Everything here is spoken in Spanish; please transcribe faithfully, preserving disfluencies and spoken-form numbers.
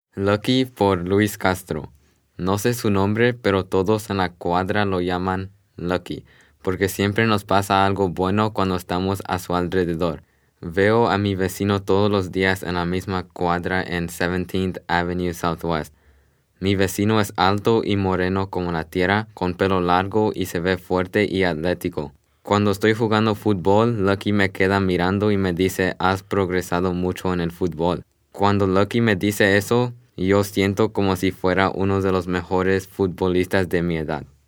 Lucky por Luis Castro. No sé su nombre, pero todos en la cuadra lo llaman Lucky, porque siempre nos pasa algo bueno cuando estamos a su alrededor. Veo a mi vecino todos los días en la misma cuadra en seventeenth Avenue Southwest. Mi vecino es alto y moreno como la tierra, con pelo largo y se ve fuerte y atlético. Cuando estoy jugando fútbol, Lucky me queda mirando y me dice, has progresado mucho en el fútbol. Cuando Lucky me dice eso, yo siento como si fuera uno de los mejores futbolistas de mi edad.